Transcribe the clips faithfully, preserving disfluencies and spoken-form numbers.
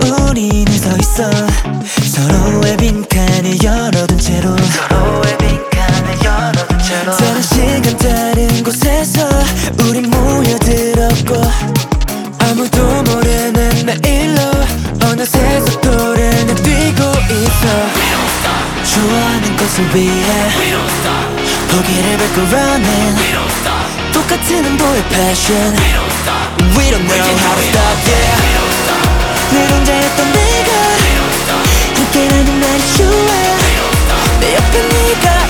우리는 서 있어 서로의 빈칸을 열어둔 채로 서로의 빈칸을 열어둔 채로 다른 시간 다른 곳에서 우린 모여들었고 아무도 모르는 내일로 어느새 속도를 내뛰고 있어 좋아하는 것을 위해 포기를 밟고 running 똑같은 한도의 passion We don't know how to stop yeah 늘 혼자였던 내가 함께라는 날이 좋아 내 옆에 네가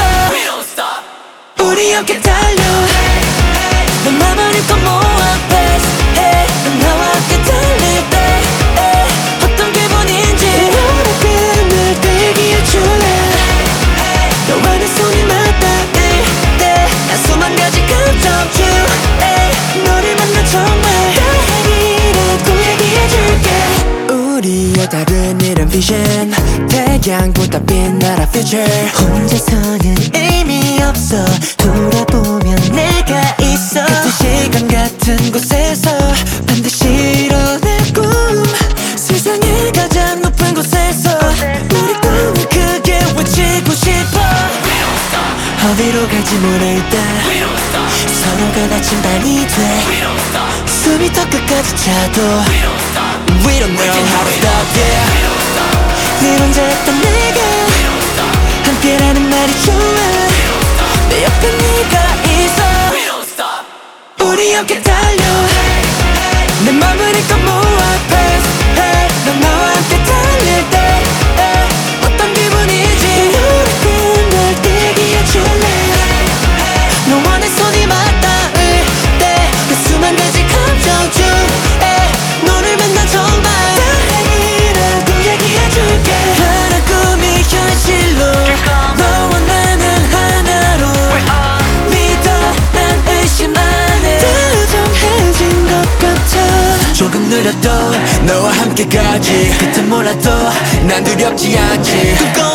있어 우리 함께 달려 내 맘을 힘껏 모아 best hey 넌 나와 함께 달릴 때 hey. 어떤 기분인지 이렇게 날 대기해줄래 너와 내 손이 맞닿을 때 난 수만 가지 감정 중 hey. 너를 만나 정말 다행이라고 얘기해줄게 우리의 다른 이런 vision 태양보다 빛나라 future 혼자서는 의미 없어 돌아보면 내가 있어 같은 시간 같은 곳에서 반드시 이뤄낼 꿈 세상의 가장 높은 곳에서 우리 꿈을 크게 외치고 싶어 어디로 갈지 모를 때 서로가 다친 발이 돼 숨이 더 끝까지 차도 We don't know how to stop yeah 늘 혼자였던 내가 함께라는 말이 좋아 내 옆에 네가 있어 우리 함께 달려 내 맘을 힘껏 모아 press hey 넌 나와 함께 달릴 때 hey. 어떤 기분이지 이렇게 날 대기해줄래 너와 내 손이 맞닿을 때 그 수만 가지 감정 중 hey. 너를 만나 정말 다행이라고 얘기해줄게 하나 꿈이 현실로 너와 나는 하나로 믿어 난 의심 안해 다정해진 것 같아 조금 느려도 너와 함께 가지 끝은 몰라도 난 두렵지 않지